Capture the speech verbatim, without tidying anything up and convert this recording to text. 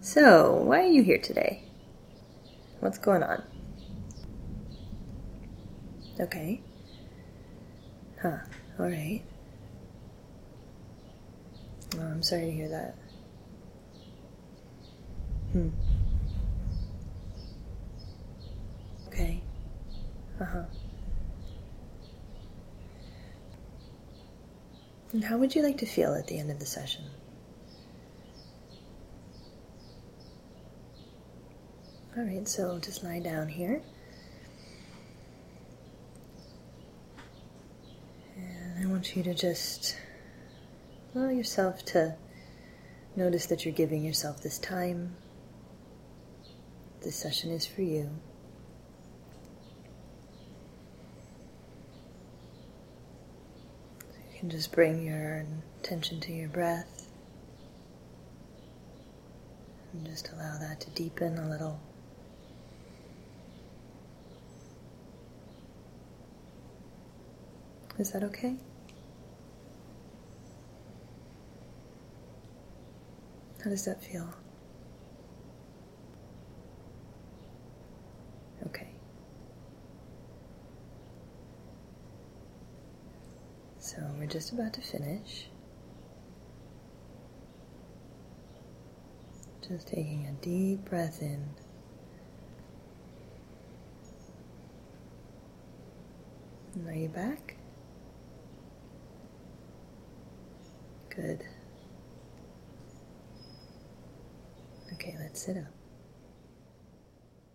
So, why are you here today? What's going on? Okay. Huh. Alright. Oh, I'm sorry to hear that. Hmm. Okay. Uh-huh. And how would you like to feel at the end of the session? Alright, so just lie down here. And I want you to just allow yourself to notice that you're giving yourself this time. This session is for you. So you can just bring your attention to your breath and just allow that to deepen a little. Is that okay? How does that feel? Okay. So we're just about to finish. Just taking a deep breath in. And are you back? Good. Okay, let's sit up.